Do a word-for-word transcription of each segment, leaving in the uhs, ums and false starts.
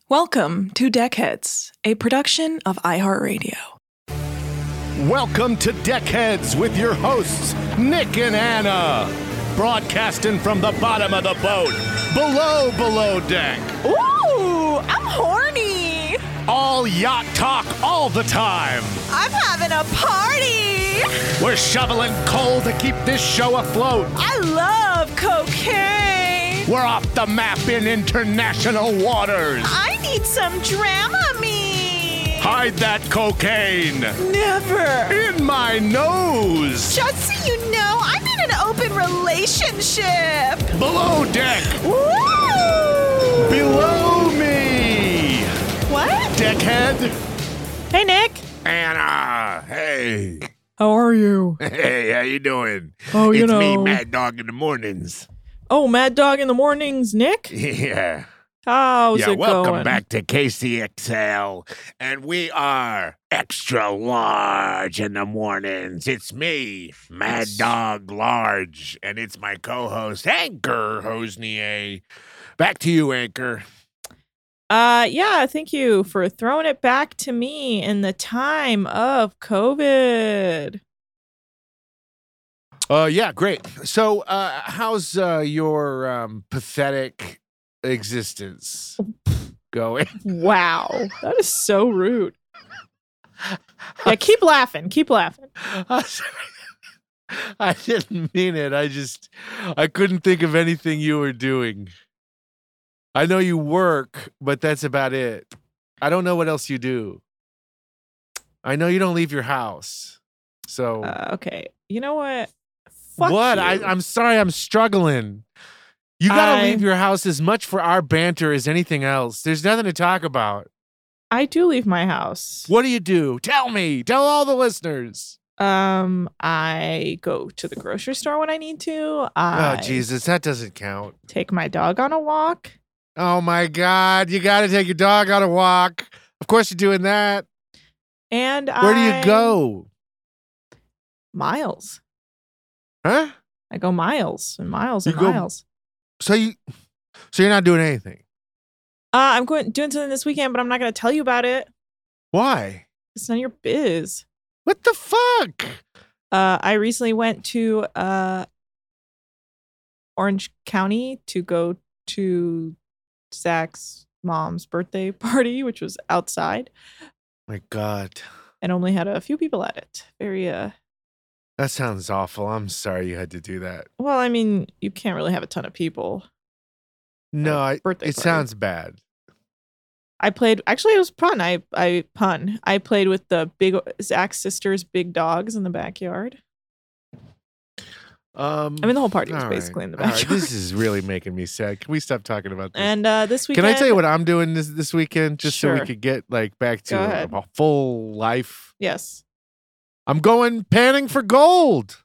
Welcome to Deckheads, a production of iHeartRadio. Welcome to Deckheads with your hosts, Nick and Anna. Broadcasting from the bottom of the boat, below, below deck. Ooh, I'm horny. All yacht talk all the time. I'm having a party. We're shoveling coal to keep this show afloat. I love cocaine. We're off the map in international waters. I need some Dramamine. Hide that cocaine. Never. In my nose. Just so you know, I'm in an open relationship. Below deck. Woo! Below me. What? Deckhead. Hey, Nick. Anna. Hey. How are you? Hey, how you doing? Oh, you it's know. me, Mad Dog in the mornings. Oh, Mad Dog in the mornings, Nick? Yeah. How's yeah, it welcome going? back to K C X L. And we are extra large in the mornings. It's me, Mad Dog Large. And it's my co-host, Anchor Hosnier. Back to you, Anchor. Uh, yeah, thank you for throwing it back to me in the time of COVID. Uh, yeah, great. So, uh, how's uh, your um, pathetic existence going? Wow, that is so rude. Yeah, keep laughing. Keep laughing. I didn't mean it. I just, I couldn't think of anything you were doing. I know you work, but that's about it. I don't know what else you do. I know you don't leave your house. So, Uh, okay, you know what? Fuck what? you. I, I'm sorry, I'm struggling. You gotta I- leave your house as much for our banter as anything else. There's nothing to talk about. I do leave my house. What do you do? Tell me. Tell all the listeners. Um, I go to the grocery store when I need to. I Oh, Jesus, that doesn't count. take my dog on a walk. Oh, my God. You gotta take your dog on a walk. Of course you're doing that. And Where do I- you go? Miles. Huh? I go miles and miles You and go- miles. So you, so you're not doing anything. Uh, I'm going doing something this weekend, but I'm not going to tell you about it. Why? It's none of your biz. What the fuck? Uh, I recently went to uh, Orange County to go to Zach's mom's birthday party, which was outside, My God. and only had a few people at it. Very uh. That sounds awful. I'm sorry you had to do that. Well, I mean, you can't really have a ton of people. No, I, birthday it party. sounds bad. I played. Actually, it was pun. I I pun. I played with the big Zach's sister's big dogs in the backyard. Um, I mean, the whole party was all right, basically in the all right, backyard. This is really making me sad. Can we stop talking about this? And uh, this weekend, Can I tell you what I'm doing this this weekend, just so Sure. we could get like back to Go a, ahead. a full life? Yes. I'm going panning for gold.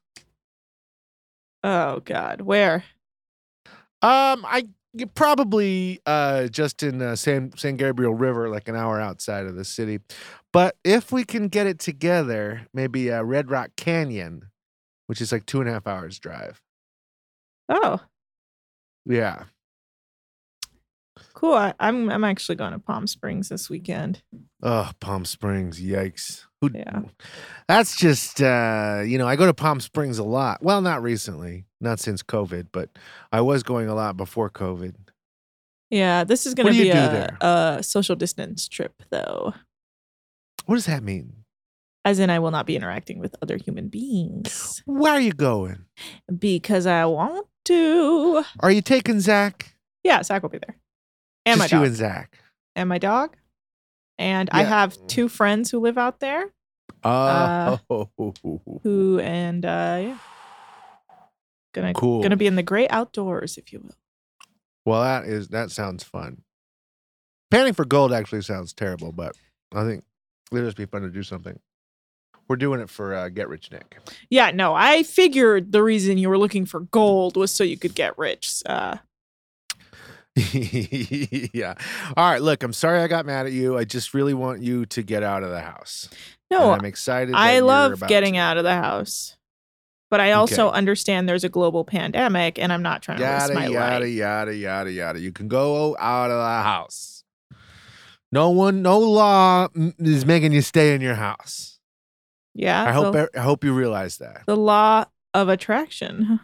Oh God, where? Um, I you probably uh just in uh, San San Gabriel River, like an hour outside of the city. But if we can get it together, maybe uh, Red Rock Canyon, which is like two and a half hours drive. Oh, Yeah. cool. I, I'm I'm actually going to Palm Springs this weekend. Oh, Palm Springs, yikes. Who, Yeah. That's just, uh, you know, I go to Palm Springs a lot. Well, not recently, not since COVID, but I was going a lot before COVID. Yeah, this is going What to do be you do a, there? a social distance trip, though. What does that mean? As in, I will not be interacting with other human beings Where are you going? because I want to. Are you taking Zach? Yeah, Zach will be there, and Just my you dog, and Zach. and my dog, and I Yeah. have two friends who live out there. Oh, Who and uh, yeah, gonna Cool. gonna be in the great outdoors, if you will. well, that is that sounds fun. Panning for gold actually sounds terrible, but I think it'll just be fun to do something. We're doing it for uh, Get Rich Nick. Yeah, no, I figured the reason you were looking for gold was so you could get rich. Uh, Yeah. All right. Look, I'm sorry I got mad at you. I just really want you to get out of the house. no, And I'm excited. that I you're love about getting to. out of the house, but I also Okay. understand there's a global pandemic, and I'm not trying to risk Yada my yada life. yada yada yada. You can go out of the house. No one, no law m- is making you stay in your house. Yeah. I hope the, I hope you realize that. the law of attraction.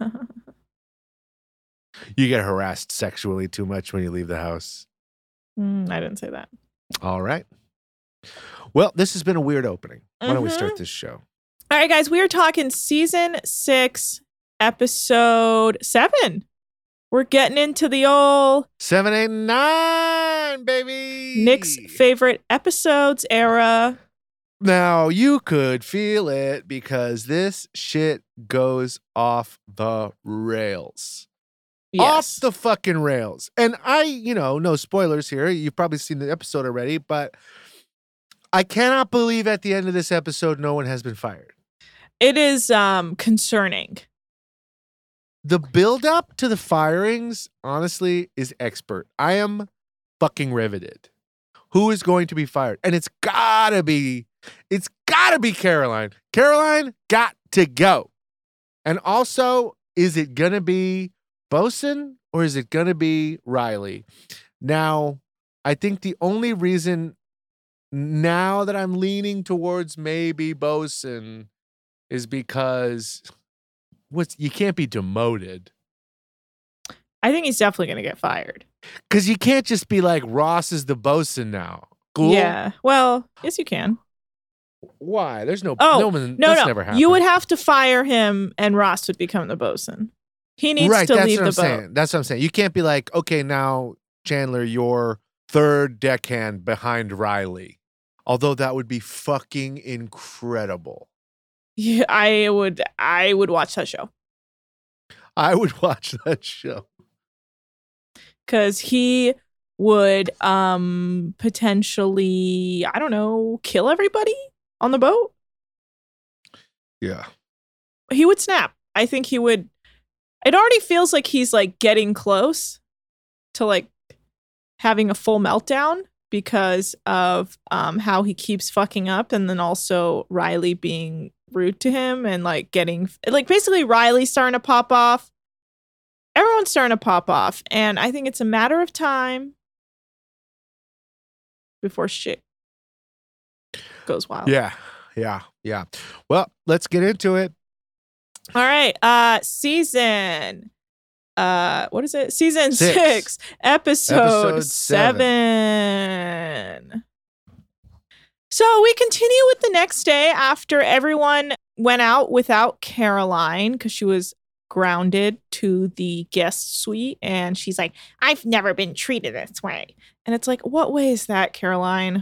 You get harassed sexually too much when you leave the house. Mm, I didn't say that. All right. Well, this has been a weird opening. Why don't we Mhm. start this show? All right, guys, we are talking season six, episode seven. We're getting into the old Seven, eight, nine, baby. Nick's favorite episodes era. Now you could feel it because this shit goes off the rails. Yes. Off the fucking rails. And I, you know, no spoilers here. You've probably seen the episode already, but I cannot believe at the end of this episode no one has been fired. It is um concerning. The build up to the firings, honestly, is expert. I am fucking riveted. Who is going to be fired? And it's gotta be, it's gotta be Caroline. Caroline got to go. And also, is it gonna be Bosun or is it gonna be Riley? Now, I think the only reason now that I'm leaning towards maybe Bosun is because what's you can't be demoted. I think he's definitely going to get fired. Because you can't just be like, Ross is the bosun now. Cool? Yeah. Well, yes, you can. Why? There's no. Oh, no, one, no, that's no. never happened. You would have to fire him and Ross would become the bosun. He needs right, to that's leave what the I'm boat. saying. That's what I'm saying. You can't be like, okay, now, Chandler, you're third deckhand behind Riley. Although that would be fucking incredible. Yeah, I would I would watch that show. I would watch that show. Cause he would um potentially, I don't know, kill everybody on the boat. Yeah. He would snap. I think he would. It already feels like he's like getting close to like having a full meltdown because of um how he keeps fucking up, and then also Riley being rude to him and like getting like basically Riley's starting to pop off. Everyone's starting to pop off, and I think it's a matter of time before shit goes wild. Yeah. Yeah. Yeah. Well, let's get into it. All right. Uh season uh what is it? Season Six. six, episode, Episode seven. seven. So we continue with the next day after everyone went out without Caroline because she was grounded to the guest suite, and she's like, I've never been treated this way. And it's like, what way is that, Caroline?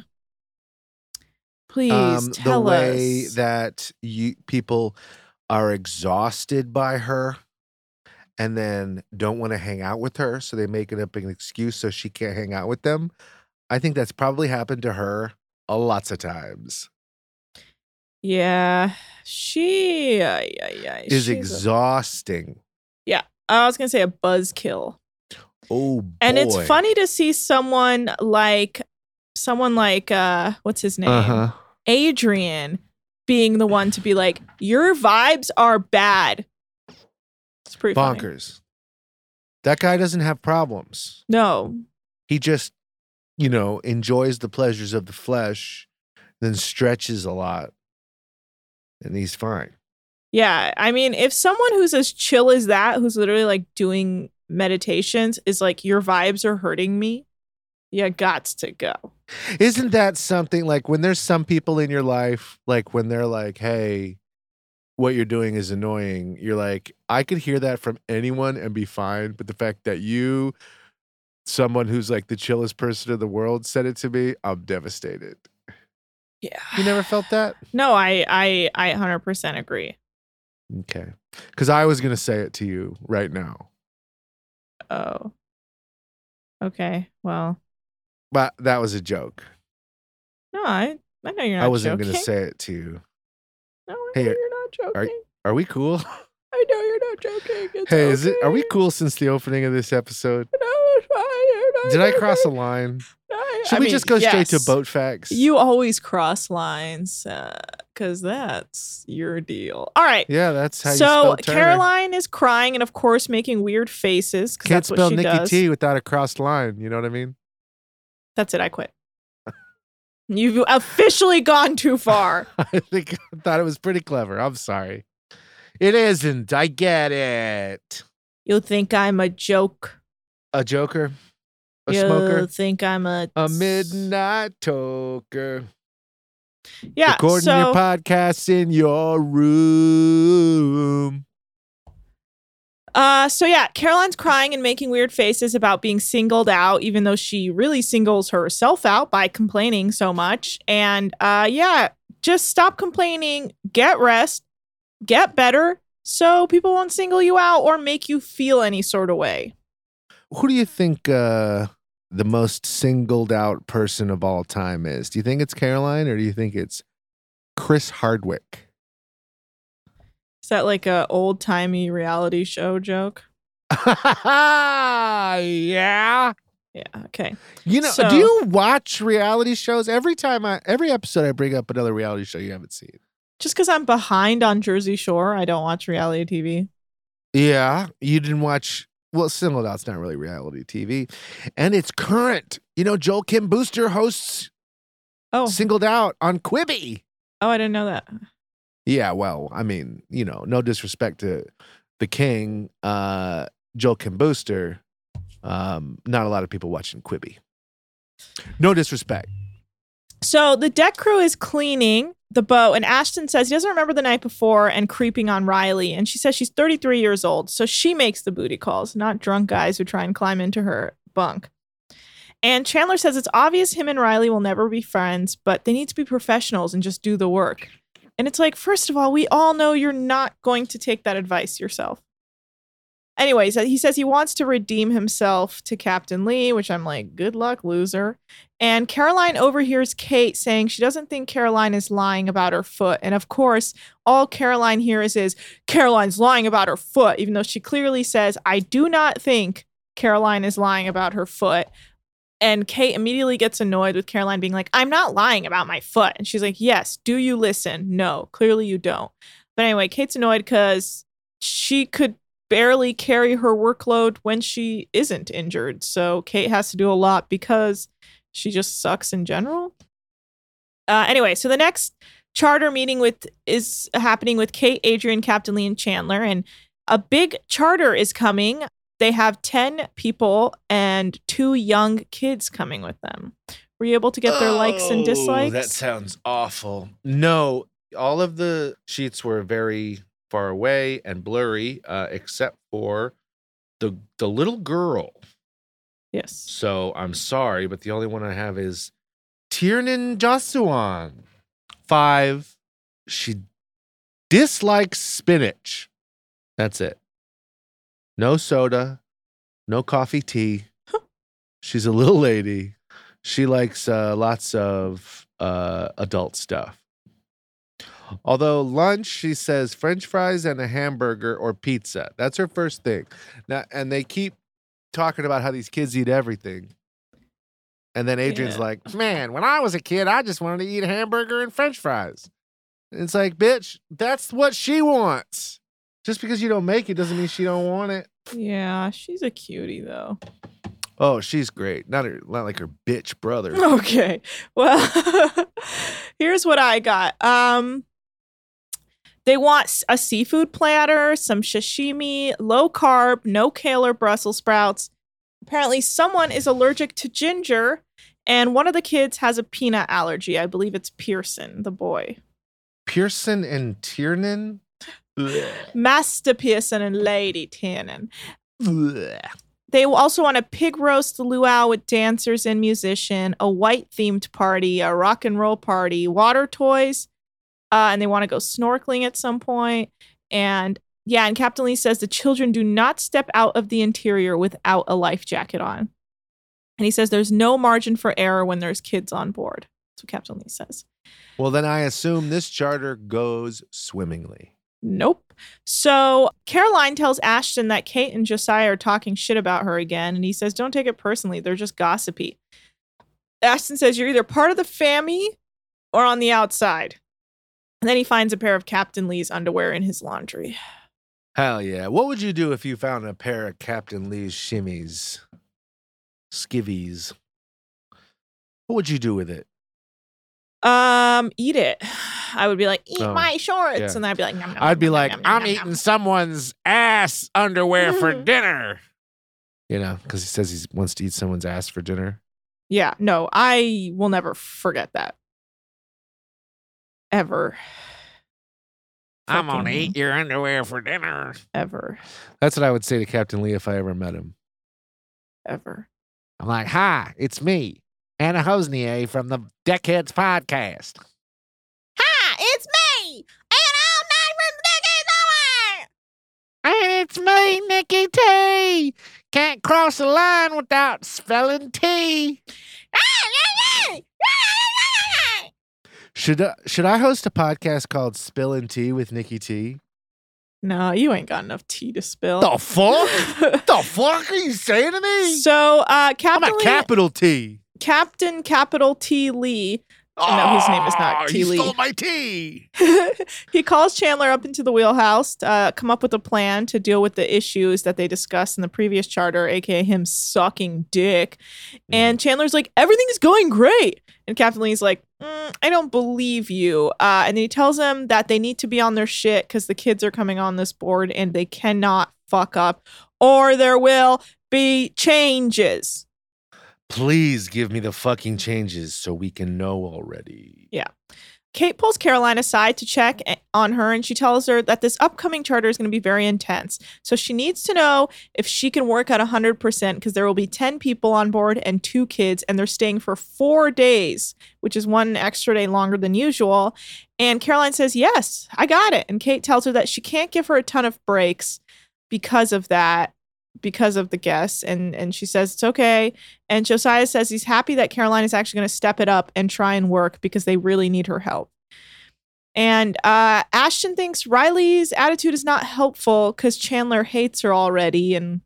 Please Um, the tell way us. that you people are exhausted by her and then don't want to hang out with her, so they make it up an excuse so she can't hang out with them. I think that's probably happened to her a lots of times. Yeah, she uh, yeah, yeah, Is she's a- exhausting. yeah, I was gonna say a buzzkill. Oh boy. And it's funny to see someone like someone like uh what's his name? Uh-huh. Adrian being the one to be like, your vibes are bad. It's pretty funny. Bonkers. That guy doesn't have problems. No. He just, you know, enjoys the pleasures of the flesh, then stretches a lot. And he's fine. Yeah. I mean, if someone who's as chill as that, who's literally like doing meditations, is like, your vibes are hurting me, you gots to go. Isn't that something like when there's some people in your life, like when they're like, hey, what you're doing is annoying, you're like, I could hear that from anyone and be fine. But the fact that you, someone who's like the chillest person in the world, said it to me, I'm devastated. Yeah. You never felt that? No, I I I one hundred percent agree. Okay. Because I was going to say it to you right now. Oh. Okay. Well, But that was a joke. no, I I know you're not I wasn't joking. going to say it to you. No, I Hey, know you're not joking. Are we cool? I know you're not joking. It's Hey, is it? Are we okay. cool since the opening of this episode? No, it's fine. You're not Did I cross a joking. line? No, Should I we mean, just go straight to yes. boat facts? You always cross lines because that's your deal. All right. Yeah, that's how you So spell Turner. Caroline is crying and, of course, making weird faces because Can't that's what spell she Nikki does. T without a crossed line. You know what I mean? That's it. I quit. You've officially gone too far. I think I thought it was pretty clever. I'm sorry. It isn't. I get it. You think I'm a joke? A joker? A you smoker? think I'm a A midnight toker. yeah? Recording so your podcasts in your room. Uh, so yeah, Caroline's crying and making weird faces about being singled out, even though she really singles herself out by complaining so much. And uh, yeah, just stop complaining, get rest, get better, so people won't single you out or make you feel any sort of way. Who do you think uh, the most singled out person of all time is? Do you think it's Caroline or do you think it's Chris Hardwick? Is that like a old timey reality show joke? yeah. Yeah. Okay. You know, So- do you watch reality shows? Every time I, every episode I bring up another reality show you haven't seen. Just because I'm behind on Jersey Shore, I don't watch reality T V. Yeah. You didn't watch, well, Singled Out's not really reality T V. And it's current. You know, Joel Kim Booster hosts Oh, Singled Out on Quibi. oh, I didn't know that. Yeah, well, I mean, you know, no disrespect to the king, uh, Joel Kim Booster. Um, not a lot of people watching Quibi. No disrespect. So the deck crew is cleaning the boat, and Ashton says he doesn't remember the night before and creeping on Riley. And she says she's thirty-three years old, so she makes the booty calls, not drunk guys who try and climb into her bunk. And Chandler says it's obvious him and Riley will never be friends, but they need to be professionals and just do the work. And it's like, first of all, we all know you're not going to take that advice yourself. Anyways, he says he wants to redeem himself to Captain Lee, which I'm like, good luck, loser. And Caroline overhears Kate saying she doesn't think Caroline is lying about her foot. And of course, all Caroline hears is, Caroline's lying about her foot, even though she clearly says, I do not think Caroline is lying about her foot. And Kate immediately gets annoyed with Caroline being like, I'm not lying about my foot. And she's like, yes, do you listen? No, clearly you don't. But anyway, Kate's annoyed because she could barely carry her workload when she isn't injured. So Kate has to do a lot because she just sucks in general. Uh, anyway, so the next charter meeting with is happening with Kate, Adrian, Captain Lee, and Chandler. And a big charter is coming. They have ten people and two young kids coming with them. Were you able to get their likes and dislikes? Oh, that sounds awful. No, all of the sheets were very far away and blurry, uh, except for the the little girl. Yes. So I'm sorry, but the only one I have is Tiernan Josuan. Five. She dislikes spinach. That's it. No soda, no coffee, tea. She's a little lady. She likes uh, lots of uh, adult stuff. Although lunch, she says French fries and a hamburger or pizza. That's her first thing. Now, and they keep talking about how these kids eat everything. And then Adrian's Yeah. like, man, when I was a kid, I just wanted to eat a hamburger and French fries. And it's like, bitch, that's what she wants. Just because you don't make it doesn't mean she don't want it. Yeah, she's a cutie though. Oh, she's great. Not her, not like her bitch brother. Okay. Well, here's what I got. Um, they want s- a seafood platter, some sashimi, low carb, no kale or Brussels sprouts. Apparently, someone is allergic to ginger, and one of the kids has a peanut allergy. I believe it's Pearson, the boy. Pearson and Tiernan. Blech. Master Pearson and Lady Tiernan. Blech. They also want a pig roast luau with dancers and musician, a white themed party, a rock and roll party, water toys, uh, and they want to go snorkeling at some point. And yeah, and Captain Lee says the children do not step out of the interior without a life jacket on. And he says there's no margin for error when there's kids on board. That's what Captain Lee says. Well, then I assume this charter goes swimmingly. Nope. So Caroline tells Ashton that Kate and Josiah are talking shit about her again, and he says, don't take it personally. They're just gossipy. Ashton says, you're either part of the family or on the outside. And then he finds a pair of Captain Lee's underwear in his laundry. Hell yeah. What would you do if you found a pair of Captain Lee's shimmies? Skivvies. What would you do with it? Um, eat it. I would be like, eat Oh, my shorts, yeah. and then I'd be like, nom, nom, I'd be nom, like, nom, nom, I'm nom, eating nom. someone's ass underwear for dinner. You know, because he says he wants to eat someone's ass for dinner. Yeah, no, I will never forget that. Ever. I'm gonna Fucking eat your underwear for dinner. Ever. That's what I would say to Captain Lee if I ever met him. Ever. I'm like, hi, it's me, Anna Hosnier from the Deckheads podcast. Hi, it's me, and all night from the decades And it's me, Nikki T. Can't cross the line without spelling T. Should uh, should I host a podcast called Spillin' Tea with Nikki T? No, you ain't got enough tea to spill. The fuck? the fuck are you saying to me? So, uh, I'm Captain a Lee, capital T. Captain Capital T Lee. No, his name is not Oh, T. you Lee. stole my tea. He calls Chandler up into the wheelhouse to uh, come up with a plan to deal with the issues that they discussed in the previous charter, aka him sucking dick. And Chandler's like, everything's going great. And Captain Lee's like, mm, I don't believe you. Uh, and then he tells them that they need to be on their shit because the kids are coming on this board and they cannot fuck up or there will be changes. Please give me the fucking changes so we can know already. Kate pulls Caroline aside to check on her, and she tells her that this upcoming charter is going to be very intense. So she needs to know if she can work at one hundred percent because there will be ten people on board and two kids, and they're staying for four days, which is one extra day longer than usual. And Caroline says, yes, I got it. And Kate tells her that she can't give her a ton of breaks because of that, because of the guests. And, and she says it's okay. And Josiah says he's happy that Caroline is actually going to step it up and try and work because they really need her help. And uh, Ashton thinks Riley's attitude is not helpful because Chandler hates her already. And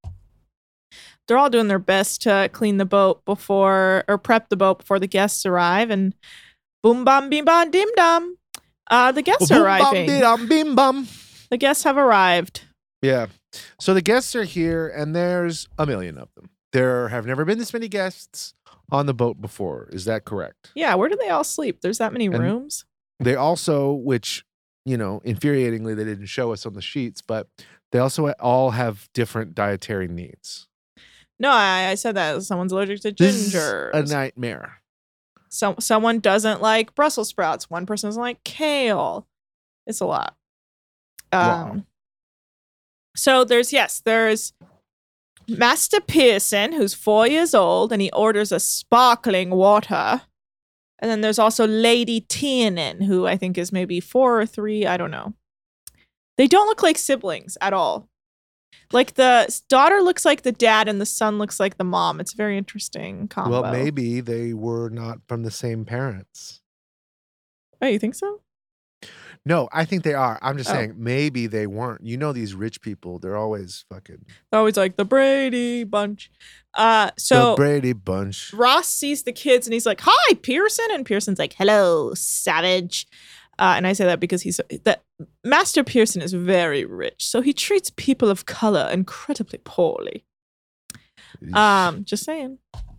they're all doing their best to clean the boat before, or prep the boat before the guests arrive. And boom, bam, bim, bam, dim, dum. Uh, the guests are arriving. Bum, bim, bum. The guests have arrived. Yeah. So the guests are here, and there's a million of them. There have never been this many guests on the boat before. Is that correct? Yeah, where do they all sleep? There's that many And- rooms. They also, which, you know, infuriatingly, they didn't show us on the sheets, but they also all have different dietary needs. No, I, I said that someone's allergic to This is ginger. a nightmare. Some someone doesn't like Brussels sprouts. One person doesn't like kale. It's a lot. Um, Wow. So there's yes, there's Master Pearson, who's four years old, and he orders a sparkling water. And then there's also Lady Tiernan, who I think is maybe four or three. I don't know. They don't look like siblings at all. Like the s- daughter looks like the dad, and the son looks like the mom. It's a very interesting combo. Well, maybe they were not from the same parents. Oh, you think so? No, I think they are. I'm just Oh. saying maybe they weren't. You know, these rich people, they're always fucking They're always like the Brady Bunch. Uh, so the Brady Bunch. Ross sees the kids and he's like, "Hi, Pearson," and Pearson's like, "Hello, savage." Uh, and I say that because he's that Master Pearson is very rich, so he treats people of color incredibly poorly. Um, just saying,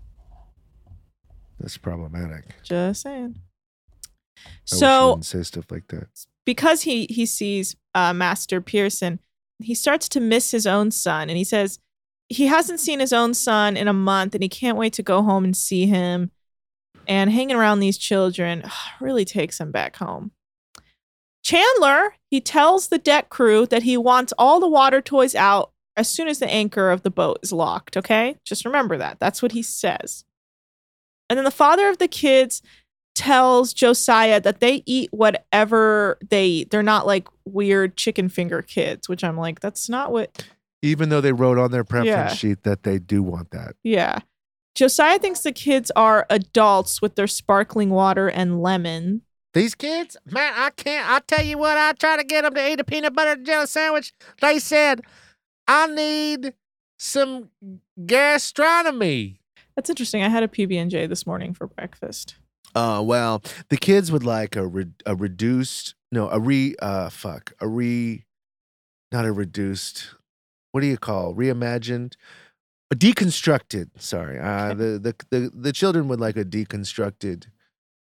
That's problematic. just saying. I wish you So wouldn't say stuff like that. because he he sees uh, Master Pearson, he starts to miss his own son, and he says he hasn't seen his own son in a month, and he can't wait to go home and see him. And hanging around these children really takes him back home. Chandler, he tells the deck crew that he wants all the water toys out as soon as the anchor of the boat is locked. Okay, just remember that. That's what he says. And then the father of the kids tells Josiah that they eat whatever they eat. They're not like weird chicken finger kids, which I'm like, that's not what. Even though they wrote on their preference Yeah. sheet that they do want that. Yeah. Josiah thinks the kids are adults with their sparkling water and lemon. These kids, Man, I can't. I tell you what, I try to get them to eat a peanut butter and jelly sandwich. They said, I need some gastronomy. That's interesting. I had a P B and J this morning for breakfast. uh, well, the kids would like a re- a reduced, no, a re, uh, fuck, a re, not a reduced. What do you call reimagined? A deconstructed. Sorry, uh, Okay. the, the the the children would like a deconstructed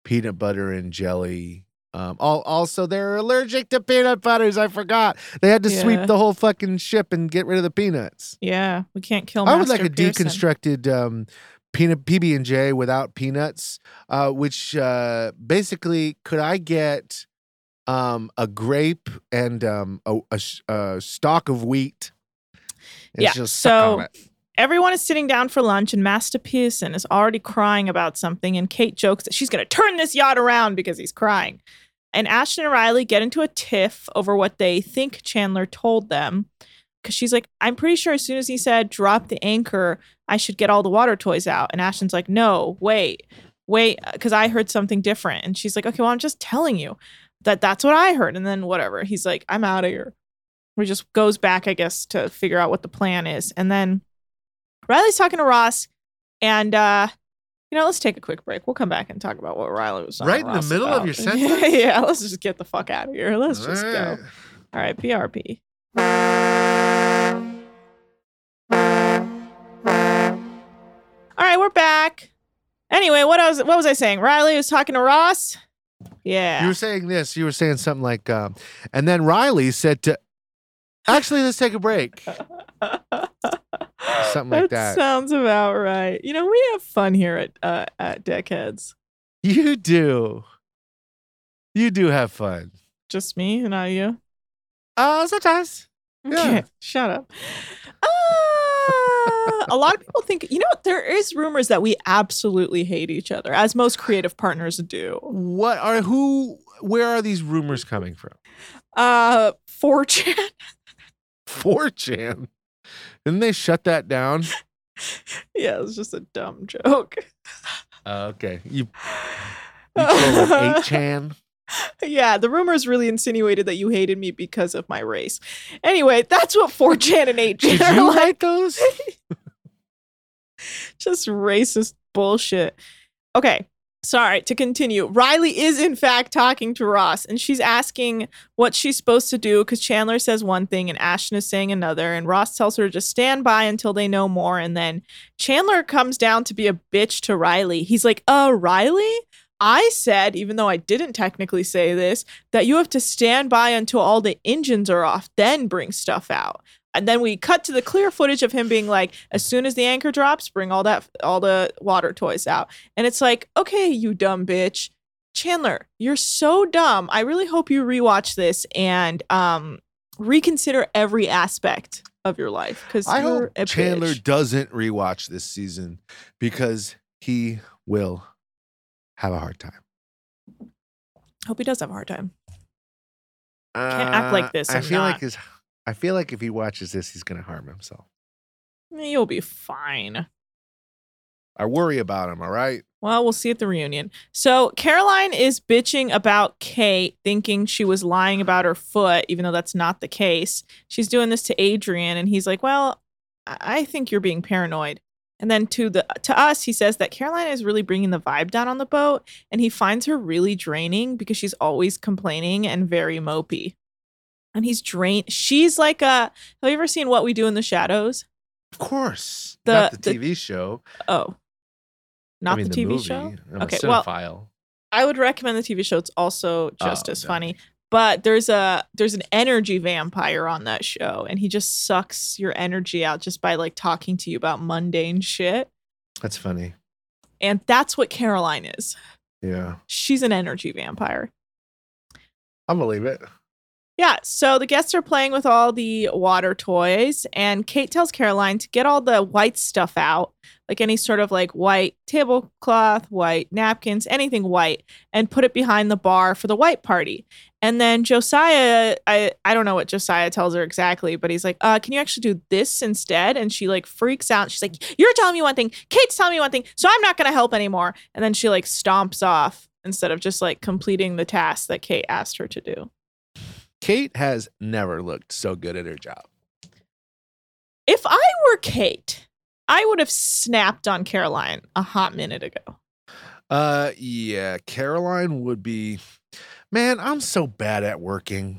peanut butter and jelly. Um, all, also, they're allergic to peanut butters. I forgot. They had to Yeah. sweep the whole fucking ship and get rid of the peanuts. Yeah, we can't kill. I would like Master a Pearson. deconstructed um, peanut P B and J without peanuts, uh, which uh, basically, could I get um, a grape and um, a, a, sh- a stalk of wheat? And Yeah, just suck so- on it. Everyone is sitting down for lunch, and Master Pearson is already crying about something. And Kate jokes that she's going to turn this yacht around because he's crying. And Ashton and Riley get into a tiff over what they think Chandler told them. Because she's like, I'm pretty sure as soon as he said, drop the anchor, I should get all the water toys out. And Ashton's like, no, wait, wait, because I heard something different. And she's like, okay, well, I'm just telling you that that's what I heard. And then whatever. He's like, I'm out of here. He just goes back, I guess, to figure out what the plan is. And then Riley's talking to Ross, and uh, you know, let's take a quick break. We'll come back and talk about what Riley was talking Right to in the Ross middle of about. your sentence? yeah, let's just get the fuck out of here. Let's just All go. right. All right, B R P. All right, we're back. Anyway, what was what was I saying? Riley was talking to Ross. Yeah. You were saying this. You were saying something like, um, and then Riley said to, actually, let's take a break. Something like that. Sounds about right. You know, we have fun here at uh, at Deckheads. You do. You do have fun. Just me and not you. Uh, sometimes. Okay, Yeah. shut up. Uh, a lot of people think, you know, there is rumors that we absolutely hate each other, as most creative partners do. What are, who, where are these rumors coming from? Uh, four chan. four chan. Didn't they shut that down? Yeah, it was just a dumb joke. Uh, okay. You, you told them eight chan? Yeah, the rumors really insinuated that you hated me because of my race. Anyway, that's what four chan and eight chan Did are you like. write those? Just racist bullshit. Okay, sorry, to continue. Riley is in fact talking to Ross, and she's asking what she's supposed to do because Chandler says one thing and Ashton is saying another, and Ross tells her to just stand by until they know more, and then Chandler comes down to be a bitch to Riley. He's like, uh, Riley? I said, even though I didn't technically say this, that you have to stand by until all the engines are off, then bring stuff out. And then we cut to the clear footage of him being like, as soon as the anchor drops, bring all that, all the water toys out. And it's like, okay, you dumb bitch. Chandler, you're so dumb. I really hope you rewatch this and um, reconsider every aspect of your life. Because I you're hope a Chandler bitch. doesn't rewatch this season because he will have a hard time. Hope he does have a hard time. Can't act like this I and feel not. like his, I feel like if he watches this, he's going to harm himself. You'll be fine. I worry about him. All right. Well, we'll see at the reunion. So Caroline is bitching about Kate, thinking she was lying about her foot, even though that's not the case. She's doing this to Adrian, and he's like, well, I I think you're being paranoid. And then to the to us, he says that Caroline is really bringing the vibe down on the boat, and he finds her really draining because she's always complaining and very mopey. And he's drained. She's like a, have you ever seen What We Do in the Shadows? Of course. The- Not the, the- T V show. Oh, not I mean, the T V movie. show? I'm Okay, a well, cinephile. I would recommend the T V show. It's also just Oh, as okay. funny. But there's a there's an energy vampire on that show, and he just sucks your energy out just by like talking to you about mundane shit. That's funny. And that's what Caroline is. Yeah. She's an energy vampire. I'll believe it. Yeah, so the guests are playing with all the water toys, and Kate tells Caroline to get all the white stuff out, like any sort of like white tablecloth, white napkins, anything white, and put it behind the bar for the white party. And then Josiah, I, I don't know what Josiah tells her exactly, but he's like, uh, can you actually do this instead? And she like freaks out. She's like, you're telling me one thing, Kate's telling me one thing, so I'm not going to help anymore. And then she like stomps off instead of just like completing the task that Kate asked her to do. Kate has never looked so good at her job. If I were Kate, I would have snapped on Caroline a hot minute ago. Uh, yeah, Caroline would be, man, I'm so bad at working.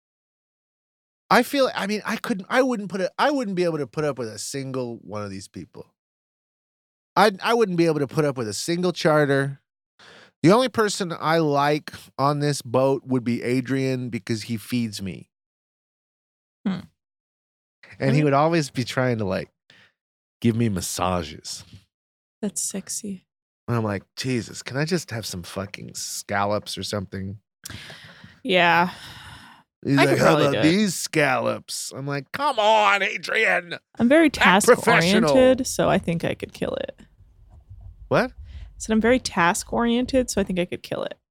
I feel, I mean, I couldn't, I wouldn't put it, I wouldn't be able to put up with a single one of these people. I, I wouldn't be able to put up with a single charter. The only person I like on this boat would be Adrian because he feeds me. Hmm. And he would always be trying to like give me massages. That's sexy. And I'm like, Jesus, can I just have some fucking scallops or something? Yeah. He's I like, could how probably about do it. these scallops? I'm like, come on, Adrian. I'm very Act task professional. oriented, so I think I could kill it. What? So I'm very task oriented, so I think I could kill it.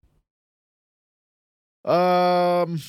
Um,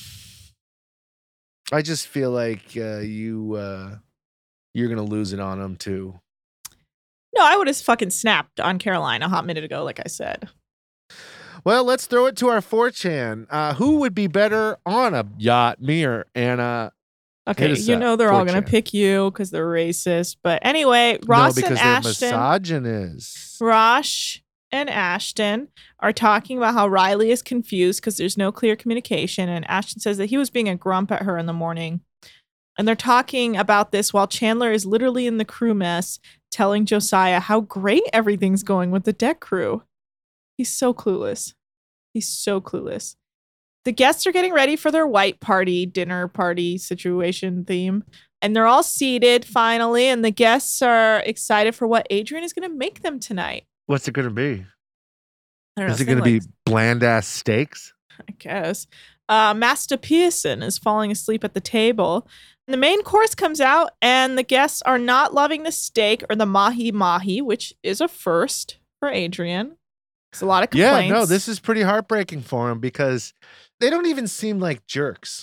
I just feel like uh, you uh, you're gonna lose it on him too. No, I would have fucking snapped on Caroline a hot minute ago, like I said. Well, let's throw it to our four chan. Uh, who would be better on a yacht, me or Anna? Okay, Hit us you up, know they're all gonna four chan. pick you because they're racist. But anyway, Ross no, and because they're Ashton, misogynist. Rosh and Ashton are talking about how Riley is confused because there's no clear communication, and Ashton says that he was being a grump at her in the morning. And they're talking about this while Chandler is literally in the crew mess, telling Josiah how great everything's going with the deck crew. He's so clueless. He's so clueless. The guests are getting ready for their white party, dinner party situation theme. And they're all seated finally. And the guests are excited for what Adrian is going to make them tonight. What's it gonna be? I don't know, Is it something gonna like- be bland ass steaks? I guess. Uh, Master Pearson is falling asleep at the table. And the main course comes out, and the guests are not loving the steak or the mahi mahi, which is a first for Adrian. It's a lot of Yeah, complaints. no, this is pretty heartbreaking for him because they don't even seem like jerks.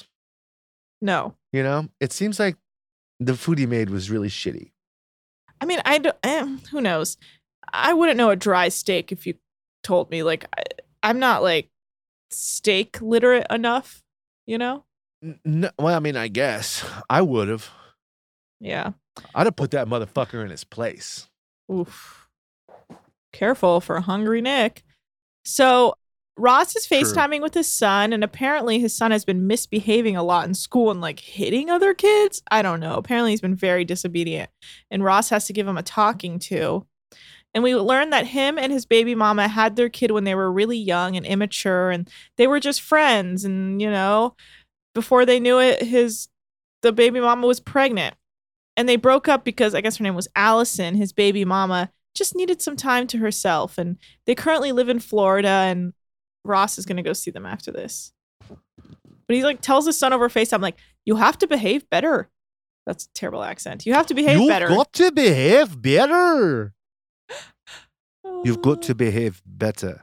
No. You know, it seems like the food he made was really shitty. I mean, I don't, eh, who knows? I wouldn't know a dry steak if you told me. Like, I, I'm not like steak literate enough, you know? N- No, well, I mean, I guess I would have. Yeah. I'd have put that motherfucker in his place. Oof. Careful for hungry Nick. So Ross is True. FaceTiming with his son, and apparently his son has been misbehaving a lot in school and like hitting other kids. I don't know. Apparently he's been very disobedient, and Ross has to give him a talking to. And we learned that him and his baby mama had their kid when they were really young and immature, and they were just friends. And, you know, before they knew it, his the baby mama was pregnant. And they broke up because I guess her name was Allison, his baby mama, just needed some time to herself. And they currently live in Florida, and Ross is going to go see them after this. But he like tells his son over FaceTime, like, you have to behave better. That's a terrible accent. You have to behave You've better. got to behave better. You've got to behave better.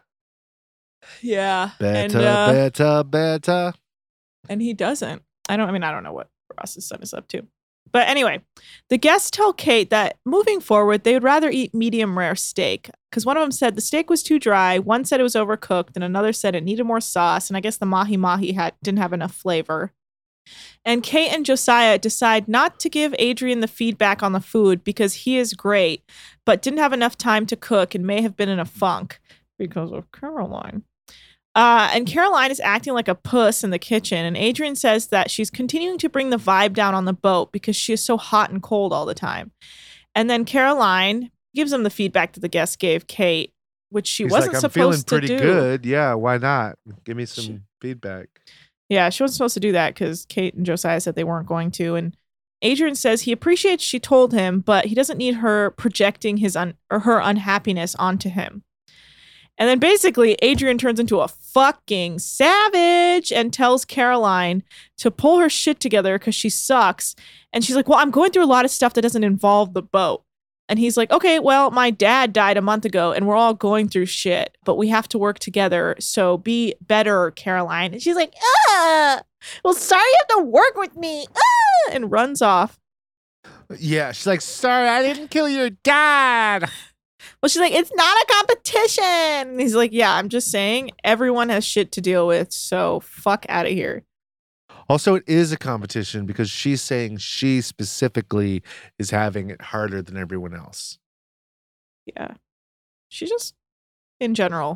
Yeah. Better, and, uh, better, better. and he doesn't. I don't, I mean, I don't know what Ross's son is up to. But anyway, the guests tell Kate that moving forward, they would rather eat medium rare steak because one of them said the steak was too dry. One said it was overcooked, and another said it needed more sauce. And I guess the mahi mahi had didn't have enough flavor. And Kate and Josiah decide not to give Adrian the feedback on the food because he is great, but didn't have enough time to cook and may have been in a funk because of Caroline. Uh, and Caroline is acting like a puss in the kitchen. And Adrian says that she's continuing to bring the vibe down on the boat because she is so hot and cold all the time. And then Caroline gives him the feedback that the guest gave Kate, which she He's wasn't like, I'm feeling supposed to pretty do. good. Yeah, why not? Give me some She- feedback. Yeah, she wasn't supposed to do that because Kate and Josiah said they weren't going to. And Adrian says he appreciates she told him, but he doesn't need her projecting his un- or her unhappiness onto him. And then basically, Adrian turns into a fucking savage and tells Caroline to pull her shit together because she sucks. And she's like, well, I'm going through a lot of stuff that doesn't involve the boat. And he's like, okay, well, my dad died a month ago and we're all going through shit, but we have to work together. So be better, Caroline. And she's like, ah, well, sorry you have to work with me. Ah, and runs off. Yeah, she's like, sorry, I didn't kill your dad. Well, she's like, it's not a competition. And he's like, yeah, I'm just saying everyone has shit to deal with. So fuck out of here. Also, it is a competition because she's saying she specifically is having it harder than everyone else. Yeah. She just, in general,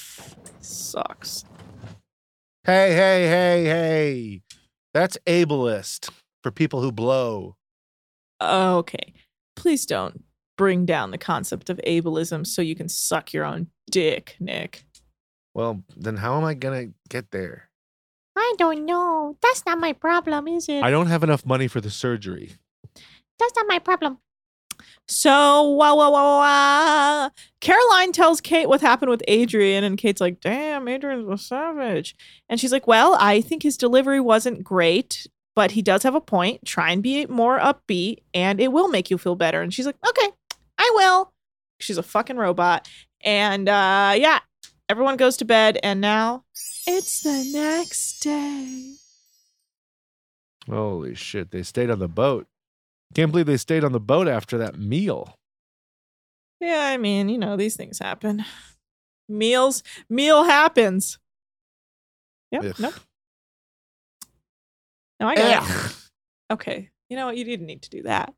sucks. Hey, hey, hey, hey. That's ableist for people who blow. Okay. Please don't bring down the concept of ableism so you can suck your own dick, Nick. Well, then how am I gonna get there? I don't know. That's not my problem, is it? I don't have enough money for the surgery. That's not my problem. So, wah, wah, wah, wah. Caroline tells Kate what happened with Adrian, and Kate's like, damn, Adrian's a savage. And she's like, well, I think his delivery wasn't great, but he does have a point. Try and be more upbeat, and it will make you feel better. And she's like, okay, I will. She's a fucking robot. And uh, yeah, everyone goes to bed, and now it's the next day. Holy shit, they stayed on the boat. Can't believe they stayed on the boat after that meal. Yeah, I mean, you know, these things happen. Meals, meal happens. Yep, Ugh. nope. No, I got it. Ugh. Okay. You know what? You didn't need to do that.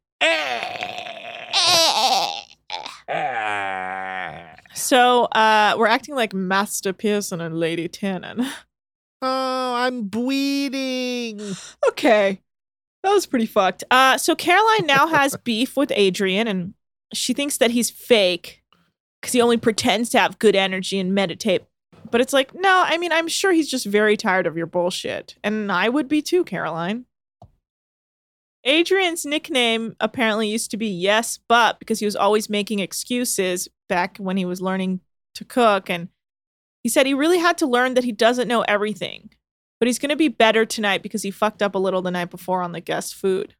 So uh, we're acting like Master Pearson and Lady Tannen. Oh, I'm bleeding. Okay. That was pretty fucked. Uh, so Caroline now has beef with Adrian, and she thinks that he's fake because he only pretends to have good energy and meditate. But it's like, no, I mean, I'm sure he's just very tired of your bullshit. And I would be too, Caroline. Adrian's nickname apparently used to be Yes, But, because he was always making excuses back when he was learning to cook. And he said he really had to learn that he doesn't know everything. But he's going to be better tonight because he fucked up a little the night before on the guest food.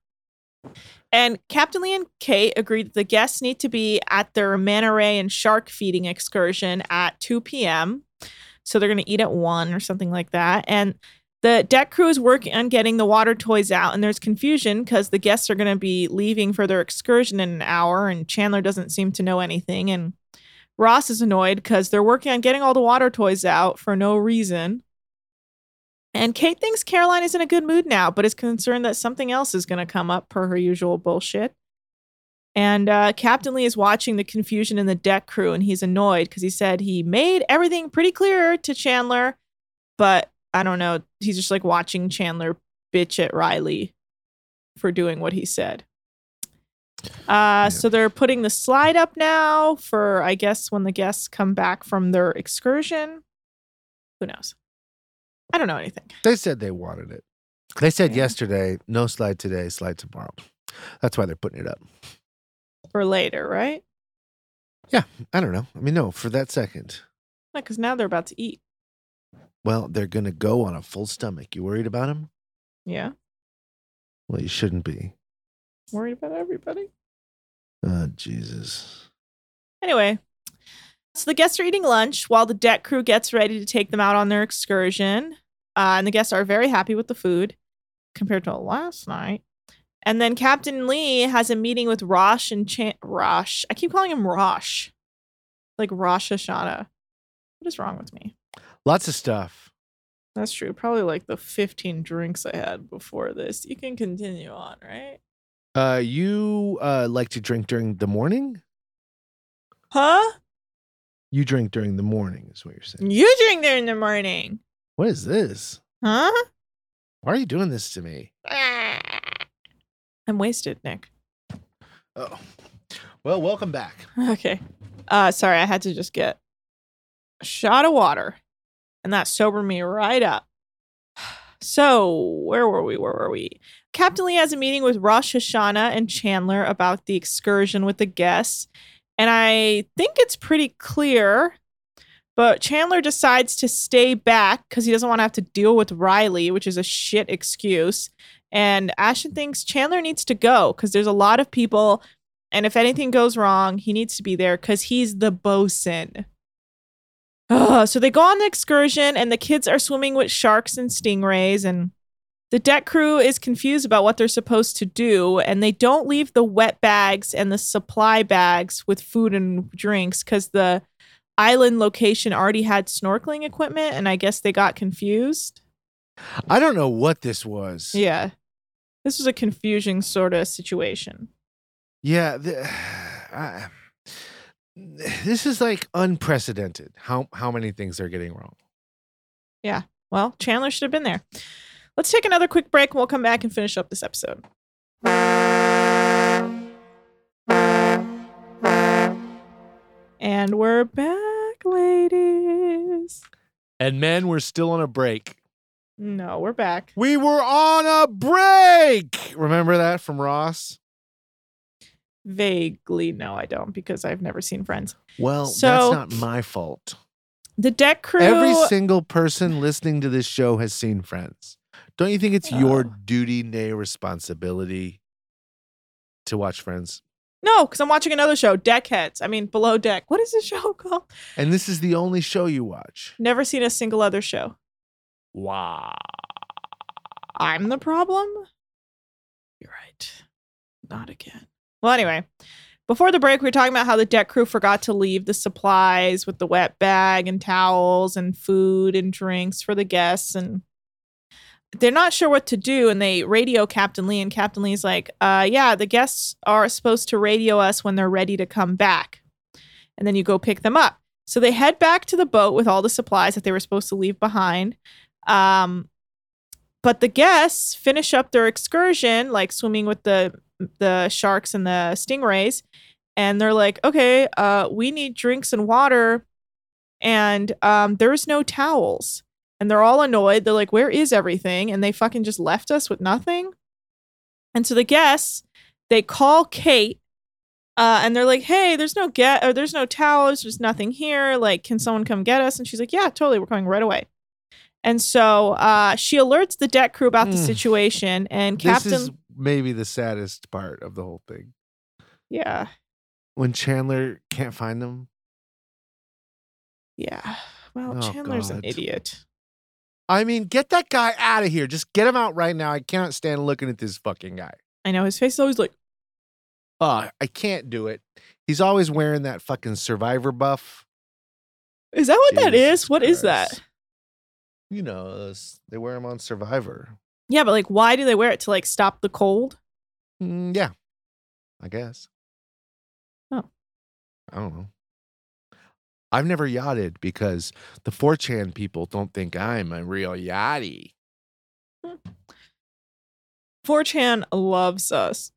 And Captain Lee and Kate agreed that the guests need to be at their manta ray and shark feeding excursion at two p.m. So they're going to eat at one or something like that. And the deck crew is working on getting the water toys out. And there's confusion because the guests are going to be leaving for their excursion in an hour. And Chandler doesn't seem to know anything. And Ross is annoyed because they're working on getting all the water toys out for no reason. And Kate thinks Caroline is in a good mood now, but is concerned that something else is going to come up per her usual bullshit. And uh, Captain Lee is watching the confusion in the deck crew, and he's annoyed because he said he made everything pretty clear to Chandler, but I don't know. He's just like watching Chandler bitch at Riley for doing what he said. Uh, yeah. So they're putting the slide up now for, I guess, when the guests come back from their excursion. Who knows? I don't know anything. They said they wanted it. They said Yeah. yesterday, no slide today, slide tomorrow. That's why they're putting it up. For later, right? Yeah, I don't know. I mean, no, for that second. No, because now they're about to eat. Well, they're going to go on a full stomach. You worried about them? Yeah. Well, you shouldn't be. Worried about everybody. Oh, Jesus. Anyway, so the guests are eating lunch while the deck crew gets ready to take them out on their excursion. Uh, and the guests are very happy with the food compared to last night. And then Captain Lee has a meeting with Rosh and Chan- Rosh. I keep calling him Rosh. Like Rosh Hashanah. What is wrong with me? Lots of stuff. That's true. Probably like the fifteen drinks I had before this. You can continue on, right? Uh, you uh, like to drink during the morning? Huh? You drink during the morning is what you're saying. You drink there in the morning. What is this? Huh? Why are you doing this to me? I'm wasted, Nick. Oh. Well, welcome back. Okay. Uh, sorry, I had to just get a shot of water. And that sobered me right up. So, where were we? Where were we? Captain Lee has a meeting with Rosh Hashanah and Chandler about the excursion with the guests. And I think it's pretty clear. But Chandler decides to stay back because he doesn't want to have to deal with Riley, which is a shit excuse. And Ashton thinks Chandler needs to go because there's a lot of people. And if anything goes wrong, he needs to be there because he's the bosun. Ugh, so they go on the excursion and the kids are swimming with sharks and stingrays. And the deck crew is confused about what they're supposed to do. And they don't leave the wet bags and the supply bags with food and drinks because the island location already had snorkeling equipment. And I guess they got confused. I don't know what this was. Yeah. This was a confusing sort of situation. Yeah. The, I, this is like unprecedented. How how many things are getting wrong? Yeah. Well, Chandler should have been there. Let's take another quick break and we'll come back and finish up this episode. And we're back, ladies. And men, we're still on a break. No, we're back. We were on a break. Remember that from Ross? Vaguely, no, I don't, because I've never seen Friends. Well, So- that's not my fault. The deck crew. Every single person listening to this show has seen Friends. Don't you think it's your Oh. duty, nay, responsibility to watch Friends? No, because I'm watching another show, Deckheads. I mean, Below Deck. What is the show called? And this is the only show you watch. Never seen a single other show. Wow. I'm the problem? You're right. Not again. Well, anyway, before the break, we were talking about how the deck crew forgot to leave the supplies with the wet bag and towels and food and drinks for the guests. And they're not sure what to do. And they radio Captain Lee. And Captain Lee's like, uh, yeah, the guests are supposed to radio us when they're ready to come back. And then you go pick them up. So they head back to the boat with all the supplies that they were supposed to leave behind. Um, but the guests finish up their excursion, like swimming with the the sharks and the stingrays, and they're like, okay, uh, we need drinks and water, and um, there's no towels. And they're all annoyed. They're like, where is everything? And they fucking just left us with nothing. And so the guests, they call Kate, uh, and they're like, hey, there's no get or there's no towels, there's nothing here. Like, can someone come get us? And she's like, yeah, totally, we're coming right away. And so uh, she alerts the deck crew about the Mm. situation, and This Captain, is maybe the saddest part of the whole thing. yeah, When Chandler can't find them. yeah. Well, Oh, Chandler's an God. idiot. I mean, get that guy out of here. Just get him out right now. I cannot stand looking at this fucking guy. I know his face is always like, Oh, I can't do it. He's always wearing that fucking Survivor buff. is that what that Jesus is? What is Christ. that? You know, those- they wear them on Survivor. Yeah, but like, why do they wear it to like stop the cold? Mm, yeah, I guess. Oh. I don't know. I've never yachted because the four chan people don't think I'm a real yachty. four chan loves us.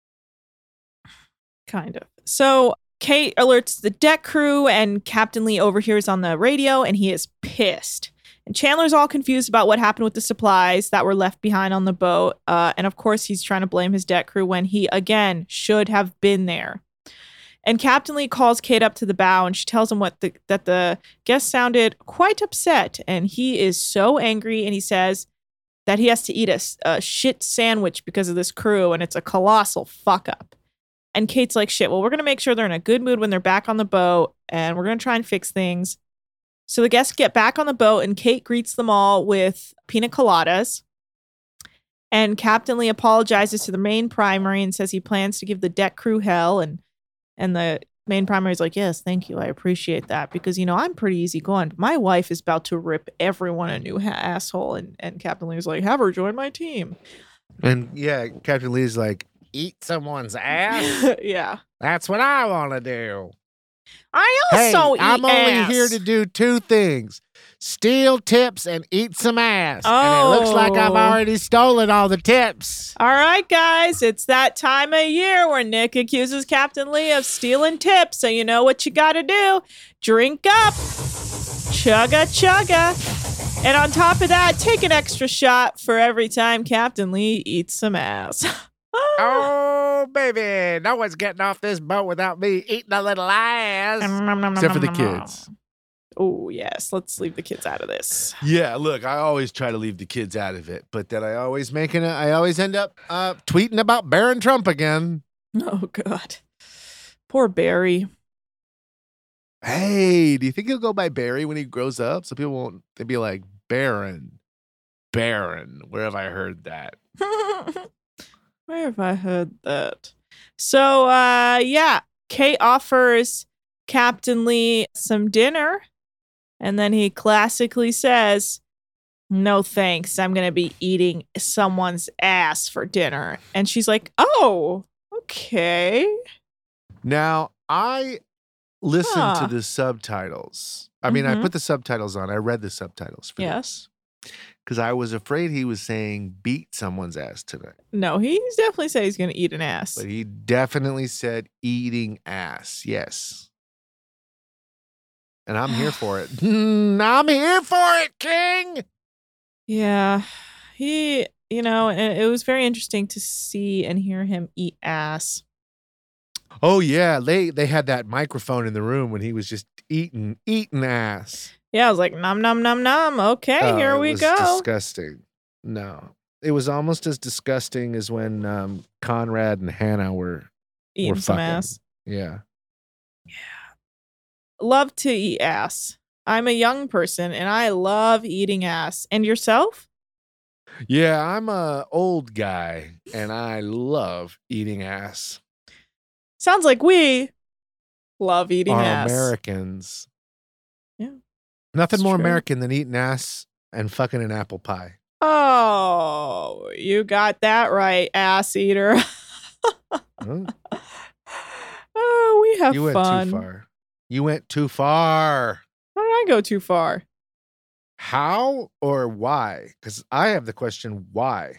Kind of. So Kate alerts the deck crew, and Captain Lee overhears on the radio, and he is pissed. And Chandler's all confused about what happened with the supplies that were left behind on the boat. Uh, and of course, he's trying to blame his deck crew when he, again, should have been there. And Captain Lee calls Kate up to the bow, and she tells him what the, that the guest sounded quite upset. And he is so angry, and he says that he has to eat a, a shit sandwich because of this crew, and it's a colossal fuck up. And Kate's like, shit, well, we're going to make sure they're in a good mood when they're back on the boat, and we're going to try and fix things. So the guests get back on the boat, and Kate greets them all with pina coladas. And Captain Lee apologizes to the main primary and says he plans to give the deck crew hell. And and the main primary is like, yes, thank you. I appreciate that. Because, you know, I'm pretty easygoing. But my wife is about to rip everyone a new ha- asshole. And, and Captain Lee is like, have her join my team. And yeah, Captain Lee's like, Eat someone's ass? Yeah. That's what I want to do. I hey, also eat I'm only ass. here to do two things. Steal tips and eat some ass. And it looks like I've Oh. already stolen all the tips. All right, guys, it's that time of year where Nick accuses Captain Lee of stealing tips. So you know what you got to do. Drink up. Chugga chugga. And on top of that, take an extra shot for every time Captain Lee eats some ass. Oh, baby. No one's getting off this boat without me eating a little ass. Except for the kids. Oh, yes. Let's leave the kids out of this. Yeah, look, I always try to leave the kids out of it, but then I always make it. I always end up uh, tweeting about Barron Trump again. Oh, God. Poor Barry. Hey, do you think he'll go by Barry when he grows up? So people won't. They'd be like Barron, Barron. Where have I heard that? Where have I heard that? So, uh, yeah, Kate offers Captain Lee some dinner, and then he classically says, no thanks, I'm going to be eating someone's ass for dinner. And she's like, oh, okay. Now I listened Huh. to the subtitles. I mean, Mhm. I put the subtitles on. I read the subtitles for Yes. because I was afraid he was saying beat someone's ass tonight. No, he's definitely said he's going to eat an ass. But he definitely said eating ass. Yes. and I'm here for it. Mm, I'm here for it, King. Yeah, he, you know, and it was very interesting to see and hear him eat ass. Oh yeah, they they had that microphone in the room when he was just eating eating ass. Yeah, I was like, nom, nom, nom, nom. Okay, Oh, here it we was go. Disgusting. No, it was almost as disgusting as when um, Conrad and Hannah were Eating were some fucking. ass. Yeah. Love to eat ass. I'm a young person and I love eating ass. And yourself? Yeah, I'm a old guy and I love eating ass. Sounds like we love eating Are ass. Americans. Yeah. Nothing It's more true. American than eating ass and fucking an apple pie. Oh, you got that right, ass eater. Huh? Oh, we have You went fun. too far. You went too far. How did I go too far? How or why? Because I have the question why.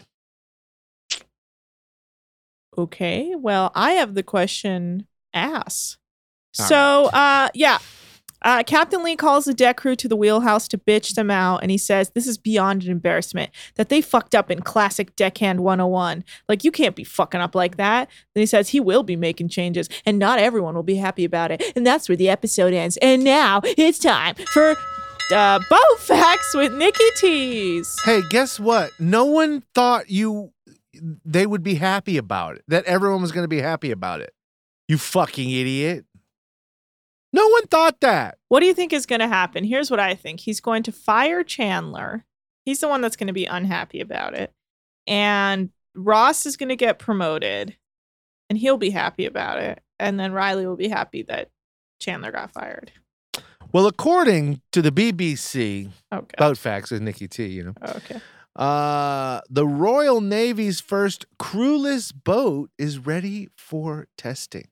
Okay, well, I have the question ass. All So, uh, yeah. Uh, Captain Lee calls the deck crew to the wheelhouse to bitch them out, and he says this is beyond an embarrassment that they fucked up in classic Deckhand one oh one. Like, you can't be fucking up like that. Then he says he will be making changes, and not everyone will be happy about it. And that's where the episode ends. And now it's time for uh, Boat Facts with Nikki Tease. Hey, guess what? No one thought you they would be happy about it. That everyone was going to be happy about it. You fucking idiot. No one thought that. What do you think is going to happen? Here's what I think. He's going to fire Chandler. He's the one that's going to be unhappy about it. And Ross is going to get promoted and he'll be happy about it. And then Riley will be happy that Chandler got fired. Well, according to the B B C, Okay. Boat Facts with Nikki T, you know, Okay. uh, the Royal Navy's first crewless boat is ready for testing.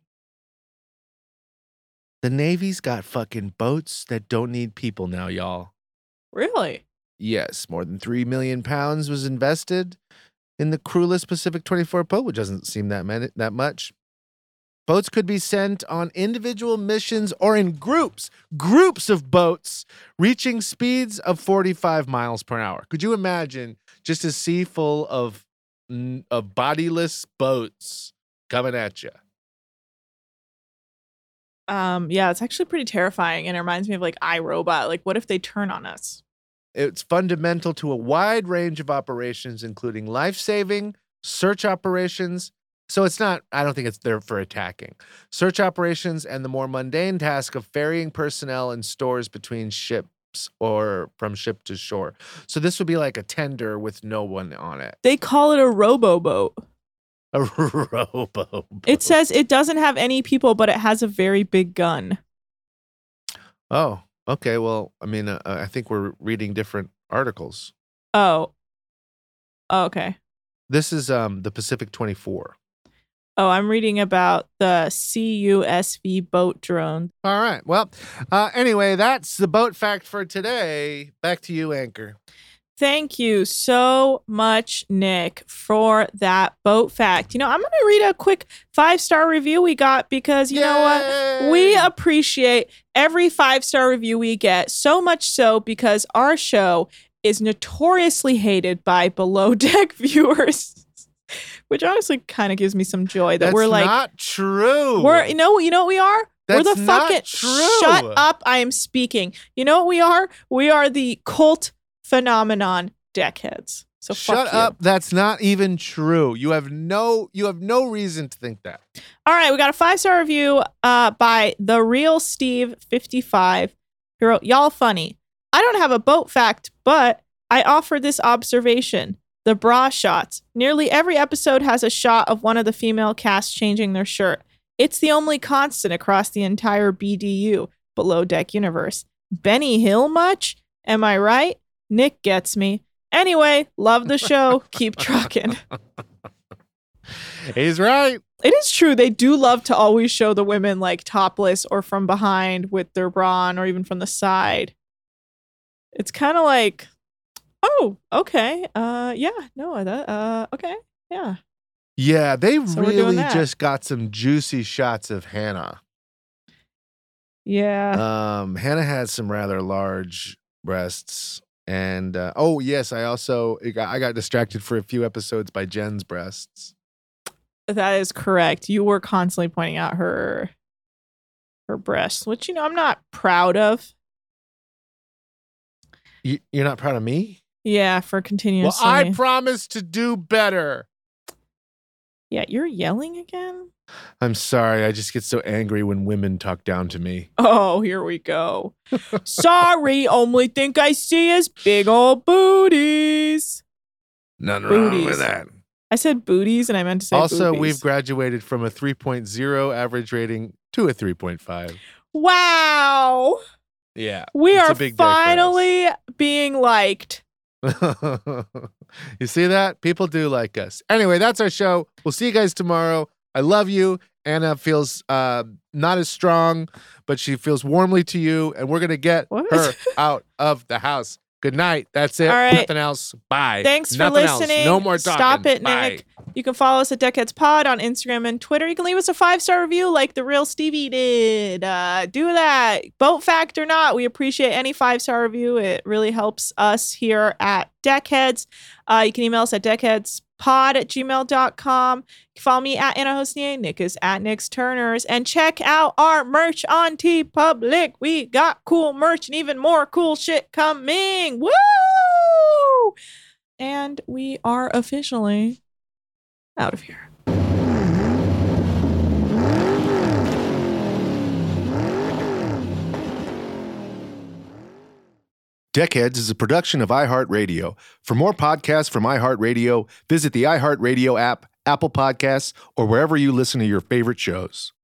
The Navy's got fucking boats that don't need people now, y'all. Really? Yes, more than three million pounds was invested in the crewless Pacific twenty-four boat, which doesn't seem that many, that much. Boats could be sent on individual missions or in groups, groups of boats reaching speeds of forty-five miles per hour. Could you imagine just a sea full of, of bodiless boats coming at you? Um, yeah, it's actually pretty terrifying and it reminds me of like iRobot. Like, what if they turn on us? It's fundamental to a wide range of operations, including life-saving, search operations. So it's not, I don't think it's there for attacking. Search operations and the more mundane task of ferrying personnel and stores between ships or from ship to shore. So this would be like a tender with no one on it. They call it a robo-boat. A rowboat. It says it doesn't have any people, but it has a very big gun. Oh, okay. Well, I mean, uh, I think we're reading different articles. Oh. Oh, okay. This is um the Pacific twenty-four. Oh, I'm reading about the C U S V boat drone. All right. Well, uh, anyway, that's the boat fact for today. Back to you, Anchor. Thank you so much, Nick, for that boat fact. You know, I'm going to read a quick five-star review we got because, you know what? We appreciate every five-star review we get, so much so because our show is notoriously hated by below deck viewers, which honestly kind of gives me some joy that That's we're like, not true. we're, you know, you know what we are? That's we're the not fucking, true. shut up, I am speaking. You know what we are? We are the cult phenomenon deckheads. So Shut fuck you. up. That's not even true. You have no you have no reason to think that. All right, we got a five-star review uh, by the real Steve fifty-five, who wrote, y'all funny. I don't have a boat fact, but I offer this observation. The bra shots. Nearly every episode has a shot of one of the female cast changing their shirt. It's the only constant across the entire B D U, Below Deck universe. Benny Hill much? Am I right? Nick gets me. Anyway, love the show. Keep trucking. He's right. It is true. They do love to always show the women like topless or from behind with their bra on or even from the side. It's kind of like, oh, okay. Uh, yeah, no, that, uh, okay. Yeah. Yeah, they So we're doing really that. just got some juicy shots of Hannah. Yeah. Um, Hannah had some rather large breasts. And uh, oh, yes, I also it got, I got distracted for a few episodes by Jen's breasts. That is correct. You were constantly pointing out her her breasts, which, you know, I'm not proud of. You, you're not proud of me? Yeah, for Well, continuously. I promise to do better. Yeah, you're yelling again? I'm sorry. I just get so angry when women talk down to me. Oh, here we go. Sorry, only think I see is big old booties. Nothing wrong Booties. with that. I said booties and I meant to say Also, boobies. we've graduated from a three point oh average rating to a three point five. Wow. Yeah. We it's a are big day for us. finally being liked. You see that? People do like us. Anyway, that's our show. We'll see you guys tomorrow. I love you. Anna feels uh, not as strong, but she feels warmly to you, and we're going to get What? her out of the house. Good night. That's it. All right. Nothing else. Bye. Thanks for Nothing else. listening. No more talking. Stop it, Bye. Nick. You can follow us at Deckheads Pod on Instagram and Twitter. You can leave us a five-star review like the real Stevie did. Uh, do that. Boat fact or not, we appreciate any five-star review. It really helps us here at Deckheads. Uh, you can email us at deckheadspod at gmail dot com. You can follow me at Anna Hosnier. Nick is at Nick's Turners. And check out our merch on TeePublic. We got cool merch and even more cool shit coming. Woo! And we are officially out of here. Deckheads is a production of iHeartRadio. For more podcasts from iHeartRadio, visit the iHeartRadio app, Apple Podcasts, or wherever you listen to your favorite shows.